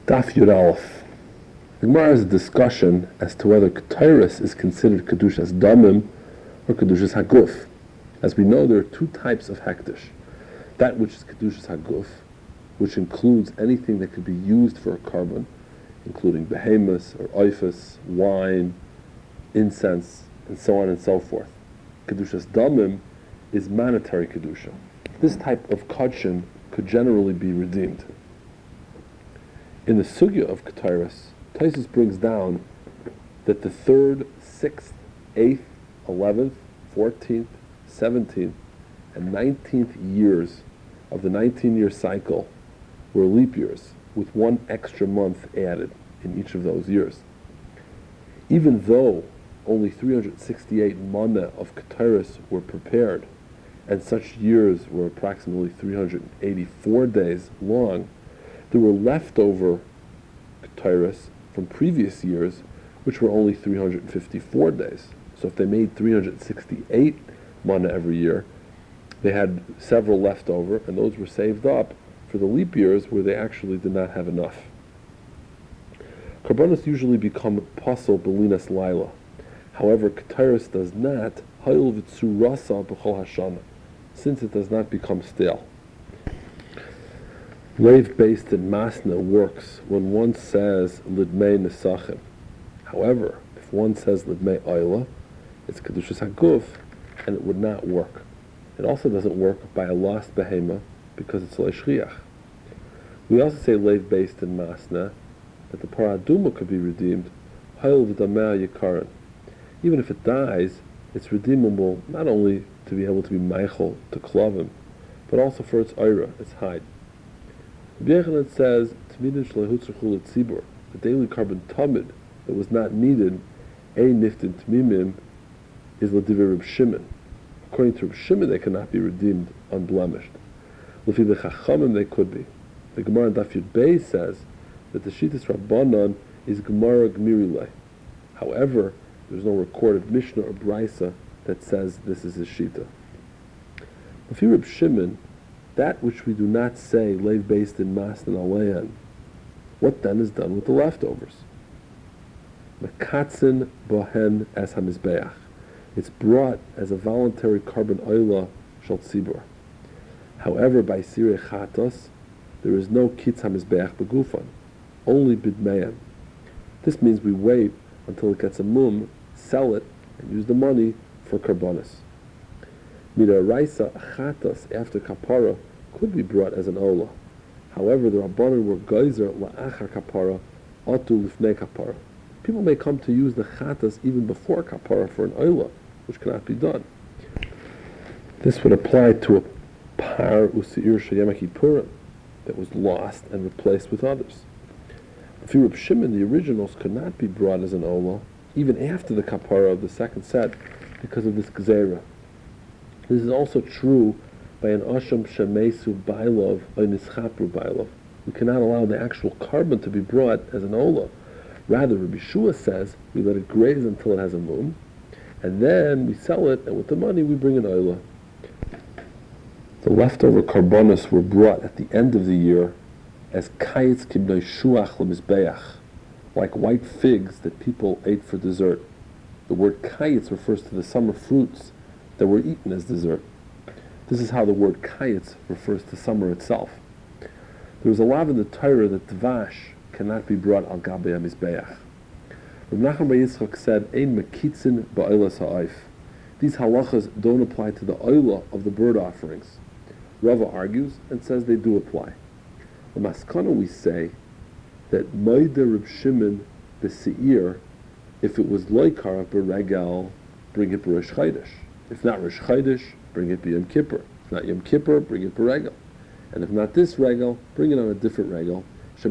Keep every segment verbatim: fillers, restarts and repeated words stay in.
Daf Yud Aleph. The Gemara has a discussion as to whether Ketairos is considered Kedushas Damim or Kedushas Haguf. As we know, there are two types of Hekdesh. That which is Kedushas Haguf, which includes anything that could be used for a carbon, including behemoths or oifus, wine, incense, and so on and so forth. Kedushas Damim is monetary Kedusha. This type of Kadshin could generally be redeemed. In the Sugya of Ketairos, Taisus brings down that the third, sixth, eighth, eleventh, fourteenth, seventeenth, and nineteenth years of the nineteen-year cycle were leap years, with one extra month added in each of those years. Even though only three hundred sixty-eight mana of Ketairos were prepared, and such years were approximately three hundred eighty-four days long, there were leftover Ketairos from previous years, which were only three hundred fifty-four days. So if they made three hundred sixty-eight mana every year, they had several left over, and those were saved up for the leap years where they actually did not have enough. Karbonos usually become pasal belinas laila. However, Ketairos does not, hayil v'tzurasa b'chol hashana, since it does not become stale. Leiv based in Masna works when one says Lidmei Nesachim. However, if one says Lidmei Oila, it's Kedushas Haguf, and it would not work. It also doesn't work by a lost behema because it's Leishriach. We also say Leiv based in Masna that the Paraduma could be redeemed, Hayil V'dameh Yikaran. Even if it dies, it's redeemable not only to be able to be Meichel, to Klavim, but also for its Oira, its hide. Rabbi Yochanan says, the daily carbon tamid that was not needed, ein niftin tmimim, is l'divrei Reb Shimon. According to Reb Shimon, they cannot be redeemed unblemished. L'fi the Chachamim, they could be. The Gemara in Daf Yud Beis says that the Shitas Rabbanan is Gemara Gmirilei. However, there's no recorded Mishnah or Brisa that says this is his Shita. L'fi Reb Shimon, that which we do not say laid based in Mas and Aleyan, what then is done with the leftovers? Mekatzin bohen as hamizbeach. It's brought as a voluntary carbon oila shal tzibur. However, by sirei chatos, there is no kitz hamizbeach begufan, only bidmeyan. This means we wait until it gets a mum, sell it, and use the money for karbonis. Mida raisa chatas after kapara could be brought as an ola. However, the Rabbanan were geyser la'achar kapara atu lifnei kapara. People may come to use the chatas even before kapara for an ola, which cannot be done. This would apply to a par usiir sheyem kippurim that was lost and replaced with others. If you Reb Shimon, the originals could not be brought as an ola even after the kapara of the second set because of this gzeira. This is also true by an Asham Shemesu Bailov or Nischapru Bailov. We cannot allow the actual carbon to be brought as an Ola. Rather, Rabbi Shua says we let it graze until it has a mum, and then we sell it, and with the money we bring an Ola. The leftover carbonos were brought at the end of the year as Kayetz Kibnoi Shuach Lemizbeach, like white figs that people ate for dessert. The word Kayetz refers to the summer fruits that were eaten as dessert. This is how the word kayetz refers to summer itself. There is a law in the Torah that dvash cannot be brought al gabei hamizbeach. Reb Nachman Bar Yitzchak said, "Ein mekitzin ba'olas ha'oif." These halachas don't apply to the oila of the bird offerings. Rava argues and says they do apply. The maskana we say that moida Reb Shimon b'seir, if it was loikar b'regal, bring it b'Rosh Chodesh. If not Rosh Chodesh, bring it Yom Kippur. If not Yom Kippur, bring it B'Regel. And if not this Regel, bring it on a different Regel. The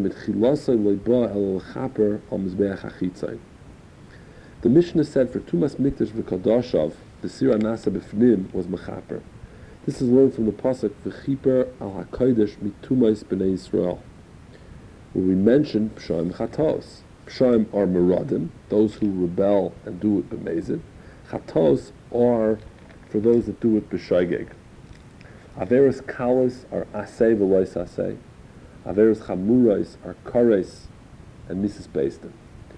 Mishnah said for Tumas Mikdash v'Kadashav, the Sira Nasa B'Fnim was Mechaper. This is learned from the Pasuk V'Chiper al HaKodesh Mitumais B'nei Yisrael, where we mention Pshaim Chatos. Pshaim are Meradim, those who rebel and do it B'Mezid. Chatos are for those that do it b'shaygeg. Averis kalas are asay v'lois asay. Averos Chamurais are Kares and Mises Beistin.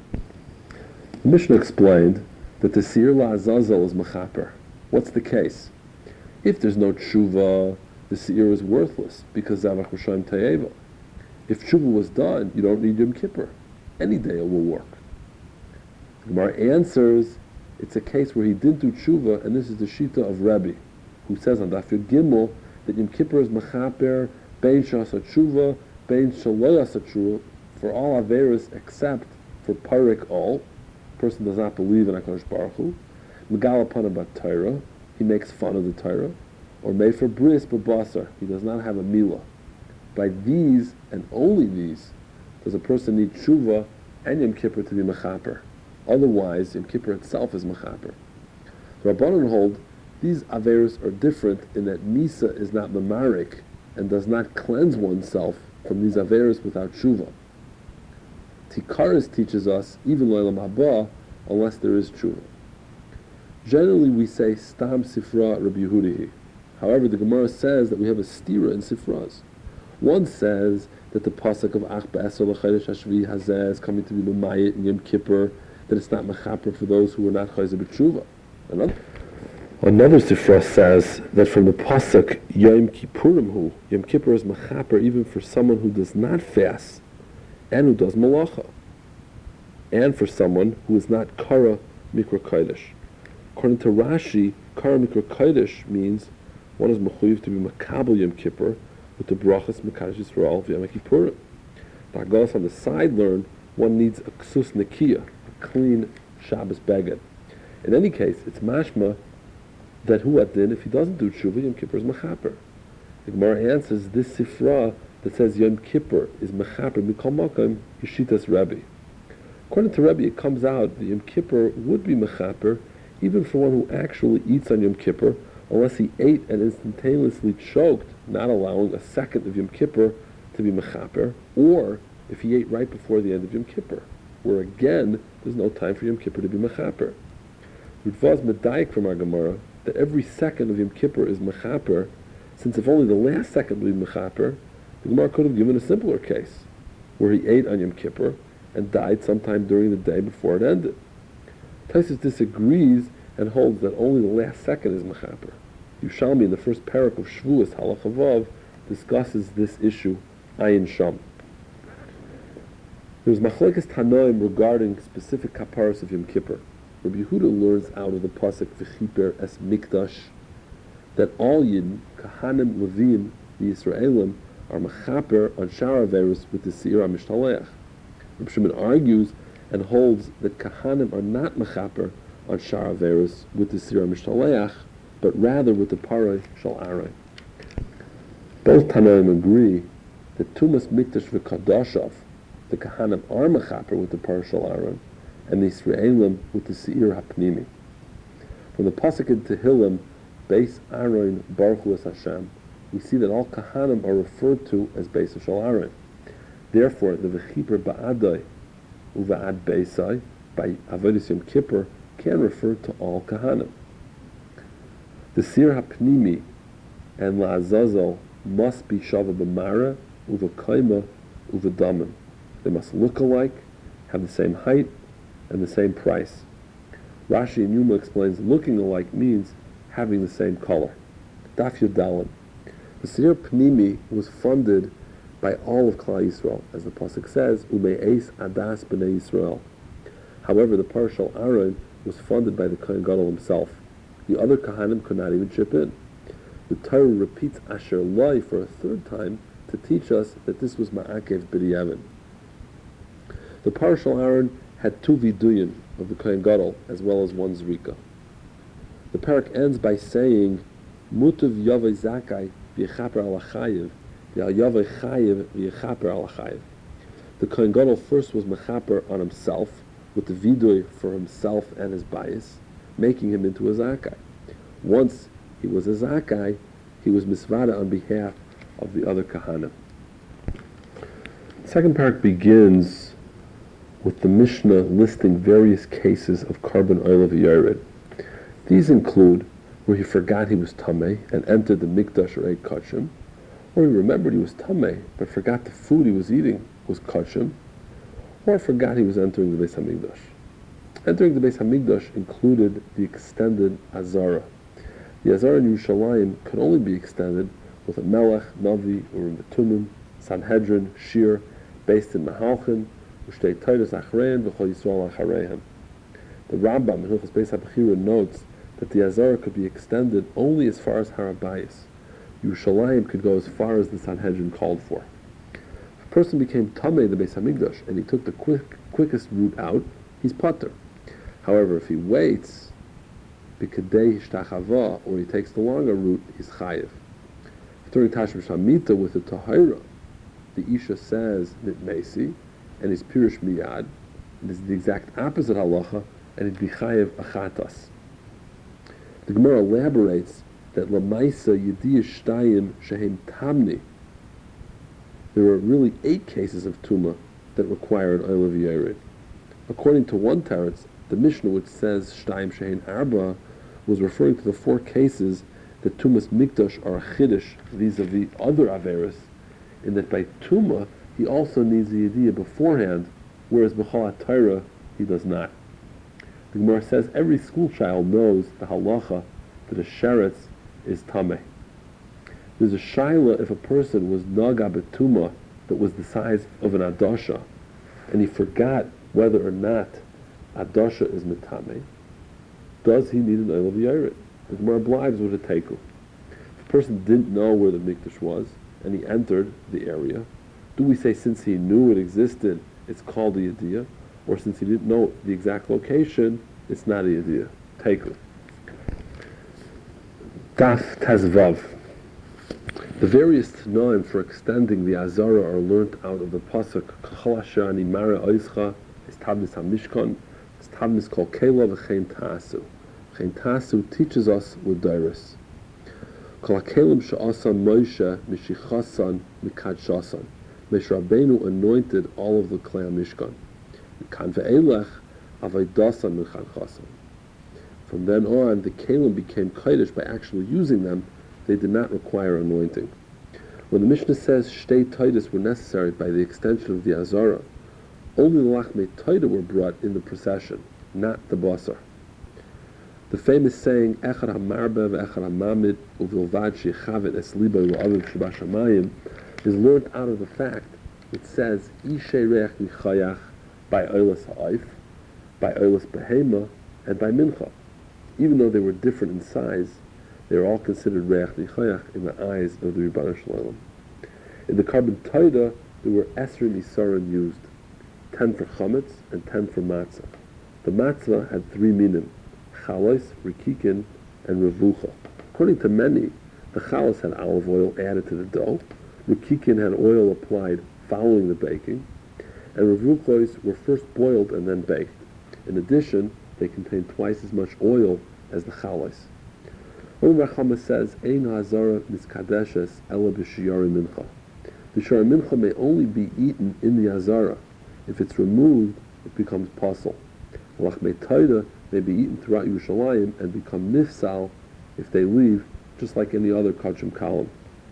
The Mishnah explained that the Seir La'azazel is Mechaper. What's the case? If there's no tshuva, the Seir is worthless because Zavach Rishayim Tayeva. If tshuva was done, you don't need Yom Kippur. Any day it will work. The Gemara answers, it's a case where he didn't do tshuva, and this is the Shita of Rebbe, who says on Daf Yud Gimel that Yom Kippur is Mechaper, Bein Shasa Tshuva, Bein Shaloyasa Tshuva, for all Averis except for Parik Ol. Person does not believe in HaKadosh Baruch Hu. Megal upon about Torah, he makes fun of the Torah. Or made for Bris B'Basar, he does not have a Milah. By these, and only these, does a person need Tshuva and Yom Kippur to be Mechaper. Otherwise, Yom Kippur itself is Mechaper. The Rabbanan hold, these Averis are different in that Misa is not Mamarik and does not cleanse oneself from these Averis without Tshuva. Tikaris teaches us, even Lo'elam Haba, unless there is Tshuva. Generally we say Stam Sifra Rabbi Yehudihi. However, the Gemara says that we have a stira in Sifras. One says that the pasuk of Ach Be'eser L'Chodesh Hashvi Hazeh is coming to be B'mayit in Yom Kippur, that it's not Mechaper for those who are not Chayzer B'Tshuva. Another, Another Sifra says that from the pasuk Yom Kippurim Hu, Yom Kippur is Mechaper even for someone who does not fast and who does Malacha, and for someone who is not Kara Mikra Kodesh. According to Rashi, Kara Mikra Kodesh means one is mechuyev to be makabel Yom Kippur with the brachas Mekadosh Yisrael v'Yom Kippurim. The Haggadah on the side learn one needs a ksus nekiya, a clean Shabbos beged. In any case, it's mashma that hu adin if he doesn't do tshuva, Yom Kippur is mechaper. The Gemara answers this sifra that says Yom Kippur is mechaper mikol makam yishitas Rebbe. According to Rebbe, it comes out that Yom Kippur would be mechaper even for one who actually eats on Yom Kippur, unless he ate and instantaneously choked, not allowing a second of Yom Kippur to be mechaper, or if he ate right before the end of Yom Kippur, where again, there's no time for Yom Kippur to be mechaper. Ritvaz medayik from our Gemara that every second of Yom Kippur is mechaper, since if only the last second would be mechaper, the Gemara could have given a simpler case, where he ate on Yom Kippur and died sometime during the day before it ended. Taisus disagrees and holds that only the last second is mechaper. Yushalmi in the first parak of Shvuas Halach Vav discusses this issue, Ayin Sham. There's machlekes Tanoim regarding specific kaparos of Yom Kippur. Rabbi Yehuda learns out of the pasuk V'chiper es Mikdash that all Yidden, Kahanim, Levim, the Yisraelim, are mechaper on Shara Averos with the Seir HaMishtaleach. Rabbi Shimon argues and holds that Kahanim are not mechaper on Shara Averos with the Seir HaMishtaleach, but rather with the Paroi Shal Arai. Both Tanoim agree that Tumas Mikdash v'Kadashav, the Kahanim are mechaper with the Paroi Shal Arai, and the Yisraelim with the Seir HaPnimi. From the pasuk in Tehillim, Beis Aaron Baruch Hu es Hashem, we see that all Kahanim are referred to as Beis Shal Arai. Therefore, the V'chiper Ba'adai Uva'ad Beisai by Avodas Yom Kippur can refer to all Kahanim. The Seir HaPnimi and La'azazel must be Shava B'mara, Uva'kaima, Uva'daman. They must look alike, have the same height, and the same price. Rashi and Yuma explains looking alike means having the same color. Daf Yudalin. The Seir Pnimi was funded by all of Klal Yisrael, as the pasuk says, Ume'es Adas B'nei Yisrael. However, the Paroi Shal Arai was funded by the Kohen Gadol himself. The other Kahanim could not even chip in. The Torah repeats Asher Loi for a third time to teach us that this was Ma'akev B'di'evin. The Paroi Shal Arai had two viduyim of the Kohen Gadol as well as one zrika. The parak ends by saying, Mutav Yavai Zakai v'yechaper al hachayev v'yavai chayev v'yechaper al hachayev. The Kohen Gadol first was mechaper on himself with the viduy for himself and his bias, making him into a zakai. Once he was a zakai, he was misvada on behalf of the other kahanim. The second parak begins with the Mishnah listing various cases of carbon oil of Yered. These include where he forgot he was tamei and entered the mikdash or ate kachim, or he remembered he was tamei, but forgot the food he was eating was kosher, or forgot he was entering the Beis Hamikdash. Entering the Beis Hamikdash included the extended Azara. The Azara in Yerushalayim could only be extended with a Melech, Navi, Urim Tumim, Sanhedrin, Shir, based in Mahalchin, Ushtei Taitus Achrein, V'chol Yisrael Achareihem. The Rambam in Hilchos Beis HaBechira notes that the Azara could be extended only as far as Har HaBayis. Yerushalayim could go as far as the Sanhedrin called for. If a person became Tamei the Beis Hamikdash and he took the quick, quickest route out, he's pater. However, if he waits, b'kedei hishtachava, or he takes the longer route, he's chayiv. During Tashmish Hamita with the Tahira, the Isha says nitmesi, and his pirush miyad. It is the exact opposite halacha, and it be chayiv achatas. The Gemara elaborates that lamaisa yediyah shtayim shehem tamni. There are really eight cases of tuma that require an oil of yared. According to one teretz, the Mishnah, which says shtayim shehem arba, was referring to the four cases that tumas mikdash are a chiddush vis-a-vis other averis, in that by tuma he also needs the yediyah beforehand, whereas b'chol HaTorah he does not. The Gemara says every school child knows the halacha that a sheretz is tameh. There's a shaila if a person was naga betuma that was the size of an adasha, and he forgot whether or not adasha is metameh, does he need an oil of yared? The Gemara obliges with a teiku. If a person didn't know where the mikdash was and he entered the area, do we say since he knew it existed, it's called a yediyah, or since he didn't know the exact location, it's not a yediyah? Teiku. Daf Tezvav. The various tanoim for extending the Azara are learnt out of the pasuk K'chol asher ani mara oischa is tabnis hamishkan, is tabnis kol kela v'chein ta'asu. Chein ta'asu teaches us with Dairis. Kol hakelim she'asan Moshe mishichasan mikadshasan. Moshe Rabbeinu anointed all of the klei hamishkan. Mikan ve'elech avaydasan michanchasan. From then on, the kelim became kodesh by actually using them. They did not require anointing. When the Mishnah says shtei toidas were necessary by the extension of the Azara, only the lachmei toida were brought in the procession, not the basar. The famous saying echad hamarbe ve'echad hamamid uvilvad shechavet es libo u'aviv shebashamayim is learned out of the fact it says ishay reach michayach by oilas ha'if, by oilas behema, and by mincha. Even though they were different in size, they are all considered reach nichayach in the eyes of the Rebbeinu Shalom. In the carbon taida, there were esrei nisaron used, ten for chametz and ten for matzah. The matzah had three minim: chalos, rikikin, and revucha. According to many, the chalos had olive oil added to the dough, rikikin had oil applied following the baking, and revuchos were first boiled and then baked. In addition, they contained twice as much oil as the chalos. Rabbi Chama says, Ein hazara miskadeshes ela b'shiyari mincha. The shari mincha may only be eaten in the hazara. If it's removed, it becomes pasul. Lachmei taida may be eaten throughout Yerushalayim and become nifsal if they leave, just like any other kachim kalim.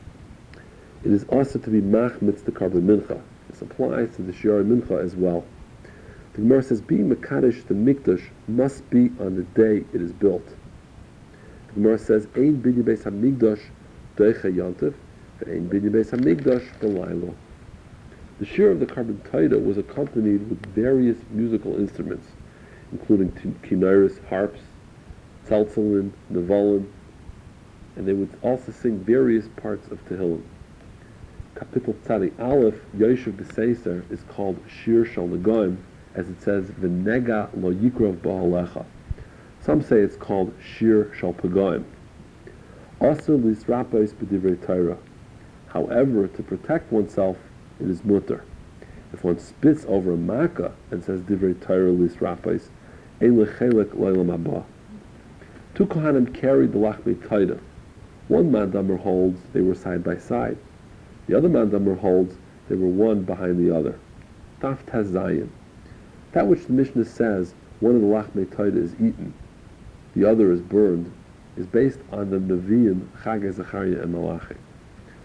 It is also to be machmitz the carbon mincha. This applies to the shiyari mincha as well. The Gemara says, being mekadesh the mikdash must be on the day it is built. The Gemara says, Ein binyan beis hamikdash doicha yantiv, ve'ein binyan beis hamikdash b'laylo. The shir of the carbon taida was accompanied with various musical instruments, including kinairis, harps, tzaltzalin, nevalin, and they would also sing various parts of Tehillim. Kapitel Tzadi Aleph, Yoshev B'Seiser, is called Shir Shal Negoim, as it says, V'nega lo yikrov ba'alecha. Some say it's called Shir Shal Pagoim. Also lisrapos b'divrei Torah. However, to protect oneself, it is mutter. If one spits over a makkah and says divrei Torah lisrapos, ein lechelek lo'olam haba. Two kohanim carried the lachmei taida. One mandamer holds they were side by side. The other mandamer holds they were one behind the other. Taf Tez Zayin. That which the Mishnah says one of the lachmei taida is eaten, the other is burned, is based on the Nevi'im Chagei Zechariah and Malachi.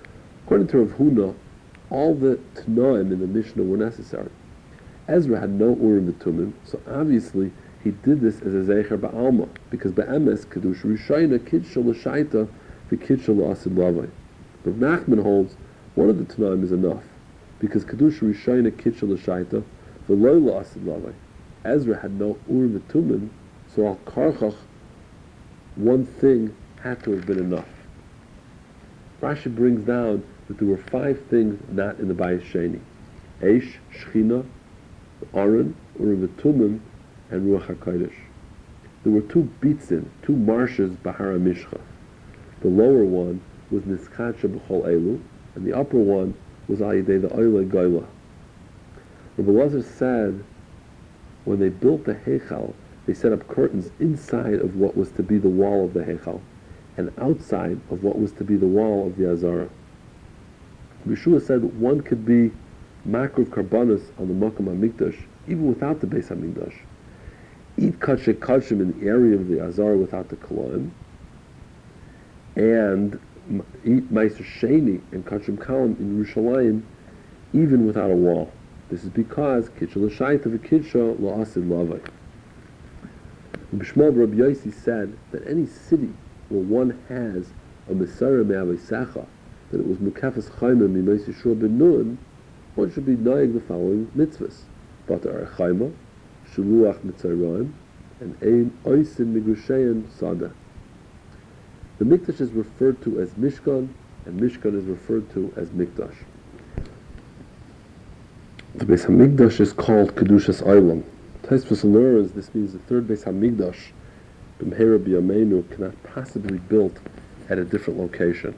According to Rav Huna, all the Tanoim in the Mishnah were necessary. Ezra had no Urim V'Tumim, so obviously he did this as a Zeicher Ba'alma, because Ba'emes, Kedush Rishayna, Kidsha L'Shaita, V'Kidsha L'Asid Lavai. Rav Nachman holds one of the Tanoim is enough, because Kedush Rishayna, Kidsha L'Shaita, V'Loi L'Asid Lavai. Ezra had no Urim V'Tumim, so Al Karchach, one thing had to have been enough. Rashi brings down that there were five things not in the Bayis Sheni: Eish, Shechina, Aron, Urim V'Tumim, and Ruach HaKodesh. There were two bitzin, two marshes, Bahara Mishcha. The lower one was Niskacha B'chol Elu, and the upper one was Al Yidei the Oile Goyla. Rabbi Elazar said, when they built the Heichal, they set up curtains inside of what was to be the wall of the Heichal, and outside of what was to be the wall of the Azara. Yeshua said one could be Makruv Karbanis on the Makam HaMikdash, even without the Beis HaMikdash. Eat Kachek Kachim in the area of the Azara without the Kolaim, and eat Meiser Sheni and Kachim Kalim in Yerushalayim, even without a wall. This is because Kitsha L'Shaita V'Kitsha L'Asid Lavai. Rabbi Shmuel Rabbi Yossi said that any city where one has a Mesara Me'aveisecha, that it was Mukafas Chaima Mimais Yeshua Ben Nun, one should be noyeg the following mitzvahs: Batar Chaima, Shuluach Mitzrayim, and Ein Oisin Migushayin Sada. The Mikdash is referred to as Mishkan, and Mishkan is referred to as Mikdash. The Beis HaMikdash is called Kedushas Olam. Tosfos learns this means the third Beis HaMikdash, B'mheira B'yameinu, cannot possibly be built at a different location.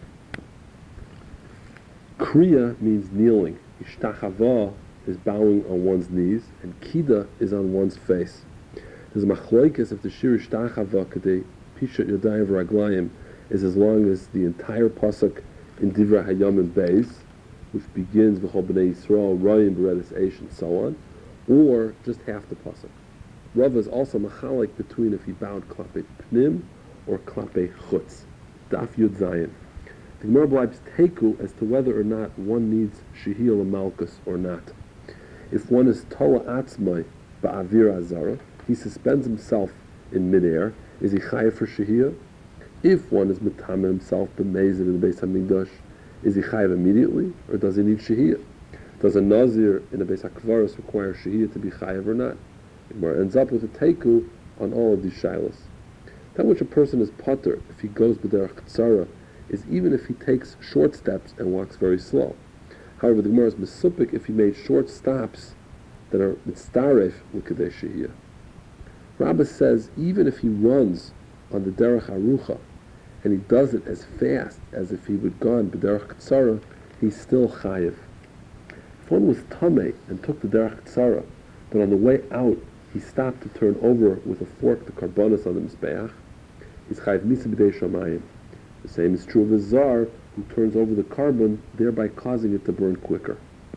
Kriya means kneeling. Ishtachava is bowing on one's knees, and Kida is on one's face. There's a machloikes if the shir Ishtachava Kadei Pishat Yadayim Raglayim is as long as the entire pasuk in Divrei Hayamim Beis, which begins V'chol B'nei Yisrael, Rayim Beredis Eish, and so on, or just half the pasuk. Rav is also machalik between if he bowed klape pnim or klape chutz. Daf Yud Zayin. The Gemara believes teku as to whether or not one needs shehiyah l'malkus or not. If one is tola atzmai ba'avir azara, he suspends himself in midair. Is he chayav for shehiyah? If one is metame himself b'mezid in the Beis HaMikdash, is he chayav immediately, or does he need shehiyah? Does a nazir in the Beis HaKvaros require shehiyah to be chayav or not? The Gemara ends up with a teku on all of these shilas. That which a person is potter if he goes b'derech ktsara is even if he takes short steps and walks very slow. However, the Gemara is mesupik if he made short stops that are mitzaref l'kedei shehiyah. Rabbah says even if he runs on the derech arucha and he does it as fast as if he would gone b'derech ktsara, he's still chayiv. If one was tamei and took the derech ktsara, but on the way out he stopped to turn over with a fork the karbonos on the mizbeach, he's chayiv misa b'dei shamayim. The same is true of a zar who turns over the carbon, thereby causing it to burn quicker.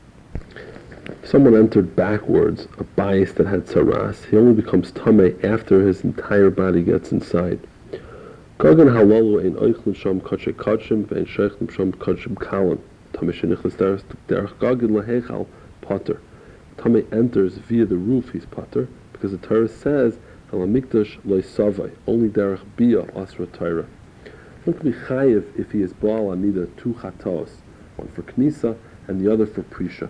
If someone entered backwards a bias that had saras, he only becomes tamei after his entire body gets inside. Gagan halalu ein oichlin sham kachek kachim ve'en sheichlim sham kachim kalim. Tamei shenichlis derech gagan lahechal potter. Tamei enters via the roof, he's potter, because the Torah says halamikdash loisavai, only derech bia asra Torah. One can be chayiv if he is baal on either two chatos, one for knisa and the other for prisha.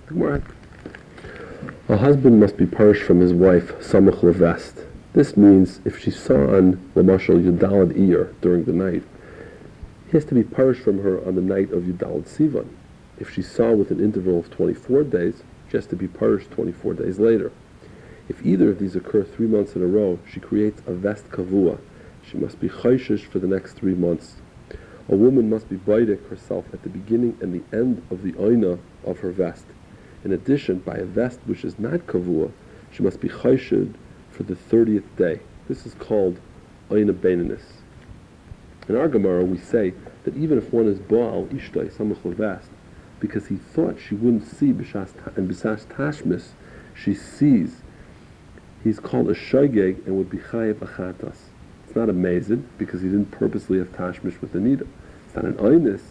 A husband must be purged from his wife samach levest. This means if she saw on lamashal yudalad iyar during the night, he has to be purged from her on the night of yudalad sivan. If she saw with an interval of twenty-four days, she has to be purged twenty-four days later. If either of these occur three months in a row, she creates a vest kavua. She must be chayshish for the next three months. A woman must be baidek herself at the beginning and the end of the oina of her vest. In addition, by a vest which is not kavua, she must be chayshid for the thirtieth day. This is called oina beinanis. In our Gemara, we say that even if one is baal ishtay samach levest, because he thought she wouldn't see b'shas and b'shas tashmis, she sees. He's called a shogeg and would be chayiv achatas. It's not a mezid because he didn't purposely have tashmish with the nida. It's not an oinis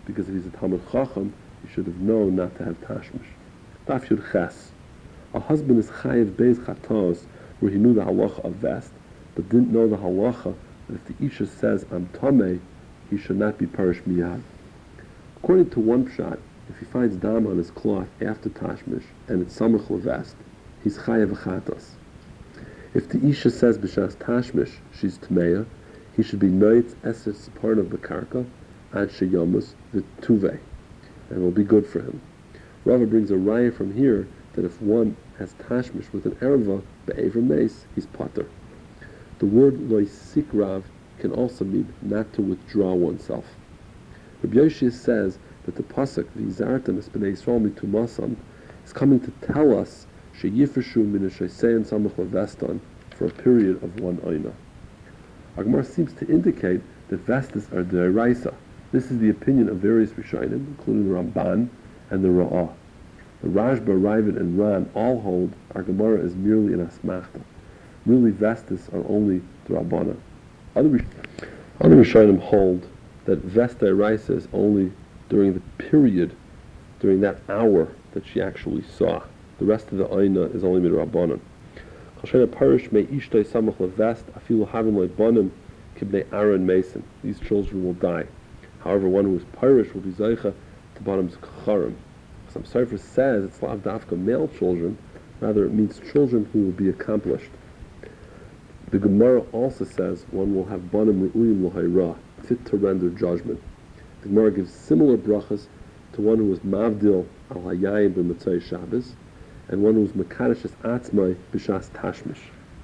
because if he's a Talmud Chacham, he should have known not to have tashmish. Daf Yud Ches. A husband is chayiv beis chatos, where he knew the halacha of vest, but didn't know the halacha that if the isha says I'm tamei, he should not be parish miyad. According to one pshat, if he finds dam on his cloth after tashmish and it's samach levest, he's chayiv chatos. If the isha says b'shas tashmish she's tmeya, he should be noitz eser part of bekarka ad sheyamus v'tuvei, and it will be good for him. Rava brings a raya from here that if one has tashmish with an erva be'ever mace, he's potter. The word loisik rav can also mean not to withdraw oneself. Rabbi Yoshia says that the pasuk v'izartem es b'nei Yisrael mitumasan is coming to tell us sheyifreshu min sheisein samach levestan for a period of one oina. Agmar seems to indicate that vestas are deraisa. This is the opinion of various Rishonim, including the Ramban and the Ra'ah. The Rashba, Ravid, and Ran all hold our Gemara is merely an asmachta. Really, vestas are only drabana. Other other Rishonim hold that vesta eraisa is only during the period, during that hour that she actually saw. The rest of the aina is only midrabanan. Chashena parish may ishtay samach levest afilu havin leibanim kibnei Aaron Mason. These children will die. However, one who is parish will be zaycha to bottom's kacharim. Some Sefer says it's lav dafka male children, rather it means children who will be accomplished. The Gemara also says one will have banim ru'uyim l'hayra, fit to render judgment. The Gemara gives similar brachas to one who was mavdil al hayayim b'matzai Shabbos, and one who was mekadosh es atzmai b'shas tashmish.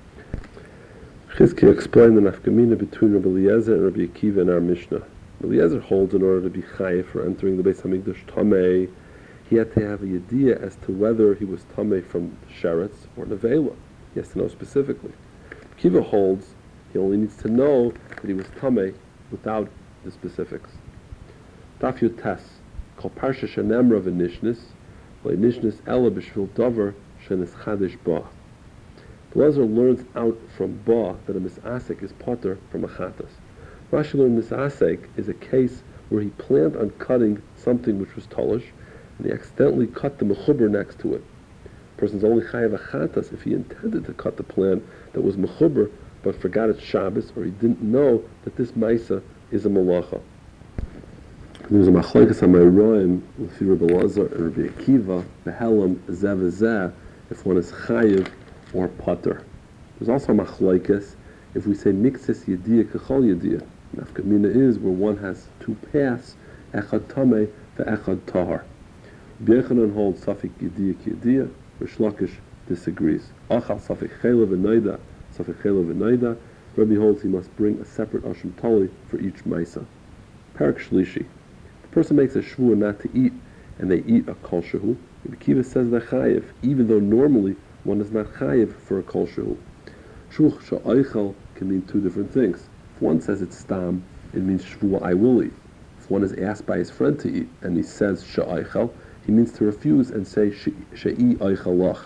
Chizkiah explained the nafkamina between Rabbi Eliezer and Rabbi Akiva in our Mishnah. Rabbi Eliezer holds in order to be chayiv for entering the Beis Hamikdash tamei, he had to have a yediyah as to whether he was tamei from sheretz or nevela. He has to know specifically. Kiva holds he only needs to know that he was tamei without the specifics. Daf Yud Tes, called Parsha Shenemra v'nishnis, v'nishnis ela b'shvil davar shenis chadish ba. Eliezer learns out from ba that a misasek is potter from a chatas. Rashi learned misasek is a case where he planned on cutting something which was tolish, and he accidentally cut the mechuber next to it. A person's only chayav achatas if he intended to cut the plant that was mechuber, but forgot it's Shabbos, or he didn't know that this maisa is a malacha. There was a machlokes on my roim with Rabbi Elazar and Rabbi Akiva, behelam zeh v'zeh, if one is chayav or potter. There's also a machlokes if we say mixes yediyah kechol yediyah. Nafkamina is where one has two paths, echad tamei ve'echad tahar. Rabbi Yochanan holds Safik Yediyah K'Yediyah, Rish Lakish disagrees. Achal Safik Chela V'Noida, Safik Chela V'Noida, Rabbi holds he must bring a separate Asham Tali for each Maisa. Parak Shlishi. The person makes a shvuah not to eat, and they eat a Kol Shehu. Rabbi Kiva says they're chayiv, even though normally one is not chayiv for a Kol Shehu. Shvuah Sha'aychal can mean two different things. If one says it's Stam, it means shvuah I will eat. If one is asked by his friend to eat, and he says Sha'aychal, he means to refuse and say she'i oichalach.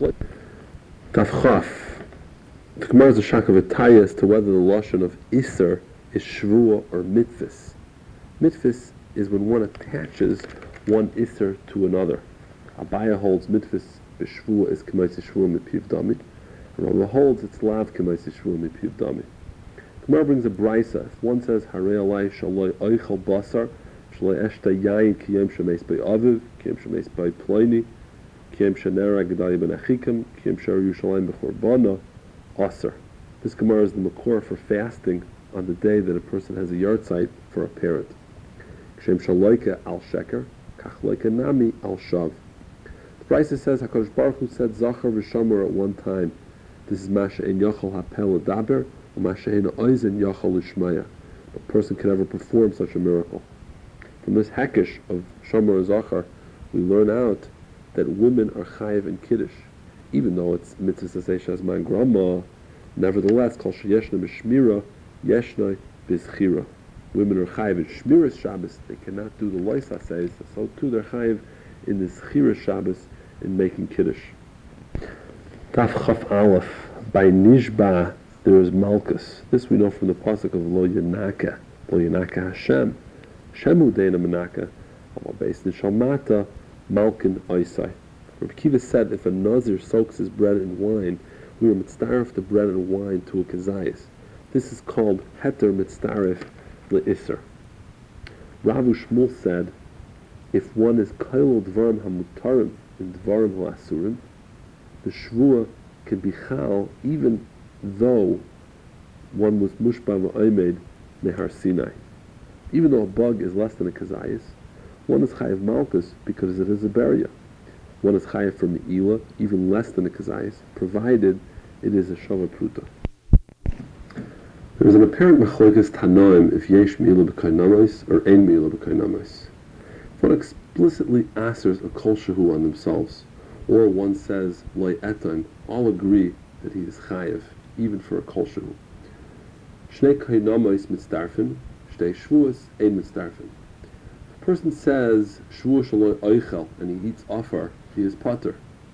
Taf Chaf. The Gemara is a shak of a taya as to whether the lashon of iser is shvuah or mitzvahs. Mitzvahs is when one attaches one iser to another. Abaya holds mitzvahs b'shvuah is k'maisa shvuah mipiv dami, and Rava holds it's lav k'maisa shvuah mipiv dami. The Gemara brings a brisa. If one says harei alai shaloi oichal basar, eshta yayin kiyem shemeis by aviv, kiyem shemeis by pliny, kiyem shenera gedali ben achikam, kiyem sher Yerushalayim b'chorbana, aser. This Gemara is the makor for fasting on the day that a person has a yard site for a parent. Kshem shaloika al sheker, kach loika nami al shav. The Brisa says HaKadosh Baruch Hu said zachar v'shamar at one time. This is masha ein yachal hapel adaber, or masha ein oizen yachal lishmaya. A person can never perform such a miracle. From this hekesh of Shamar Zachar, we learn out that women are chayiv in Kiddush. Even though it's mitzvah to say Shazman Grandma, nevertheless, kol sheyeshna b'shmira, yeshna b'zchira. Women are chayiv in Shmiras Shabbos, they cannot do the lois haseis, so too they're chayiv in the zchira Shabbos in making Kiddush. Taf Chaf Aleph, by Nishba, there is Malkus. This we know from the pasuk of Lo Yanaka, Lo Yanaka Hashem. Shemu deina menaka, amal based in shalmata, malkin oisai. Rabbi Kiva said if a nazir soaks his bread in wine, we are mitzdarif the bread and wine to a kazayas. This is called heter mitzdarif le'isser. Ravu Shmuel said, if one is kailul dvarim hamutarim in dvarim ha'asurim, the shvua can be chal even though one was mushba v'oimed nehar Sinai. Even though a bug is less than a kazayas, one is chayav malchus because it is a beria. One is chayav from the ila, even less than a kazayas, provided it is a shava pruta. There is an apparent machlokas tanoim if yesh mi'ila b'kainamos or ein mi'ila b'kainamos. If one explicitly asers a kol shehu on themselves, or one says loy etan, all agree that he is chayav, even for a kol shehu. Shnei kainamos mitzdarfin, shnei shvuas ein mitzdarfin. If a person says shvu shaloy oichel and he eats offer, he is pater.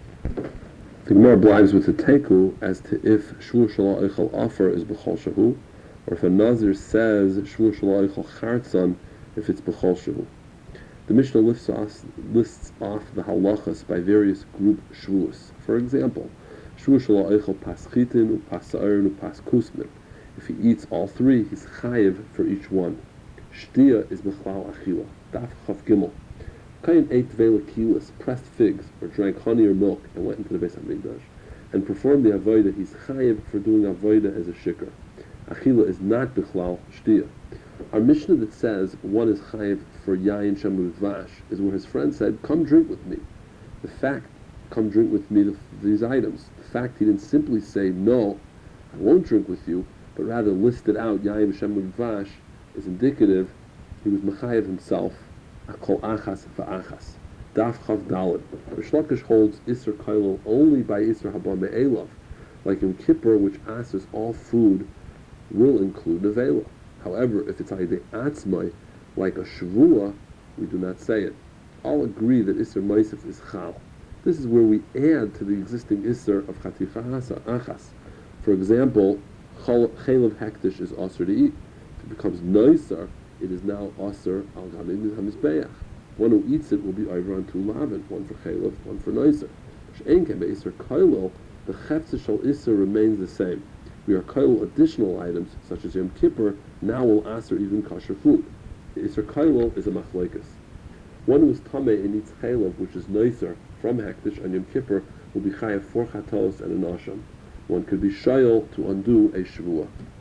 The Gemara blives with the teku as to if shvu shaloy oichel offer is b'chol shehu, or if a nazir says shvu shaloy oichel chartzon, if it's b'chol shehu. The Mishnah lists off, lists off the halachas by various group shvuos. For example, shvu shaloy oichel pas chitin, u pas sa'arin, u pas kusmin. If he eats all three, he's chayiv for each one. Shtia is b'chlal achila. Daf chav gimel. Kain ate vela kilas, pressed figs, or drank honey or milk, and went into the Beis Hamikdash, and performed the avodah. He's chayiv for doing avodah as a shikr. Achila is not b'chlal shtia. Our Mishnah that says one is chayiv for yayin shamru dvash is where his friend said, "Come drink with me." The fact, "Come drink with me," the, these items. The fact he didn't simply say, "No, I won't drink with you," but rather listed out yayin shamru dvash is indicative he was mechayev himself. Akol achas va'achas. Daf chav daled. Rish Lakish holds Isser Kailul only by Isser Haba Me'elav, like in Kippur, which asks all food will include Nevela. However, if it's Aydei Atzmai, like a Shavua, we do not say it. All agree that Isser Maisif is Chal. This is where we add to the existing Isser of Chaticha Achas. For example, Chalav Hektish is Asr to eat. If it becomes Noisar, it is now Asr al Ganim HaMizbeach. One who eats it will be over on two lavin, one for Chalav, one for Noisar. She'enke be'Isser Kailul, the Chefza Shal Isser remains the same. We are kailul additional items, such as Yom Kippur, now will aser even kosher food. The Isser kailul is a machlokes. One who is tameh and eats chaylev, which is noiser, from hektish on Yom Kippur, will be chayav four chatos and an asham. One could be shayel to undo a shavua.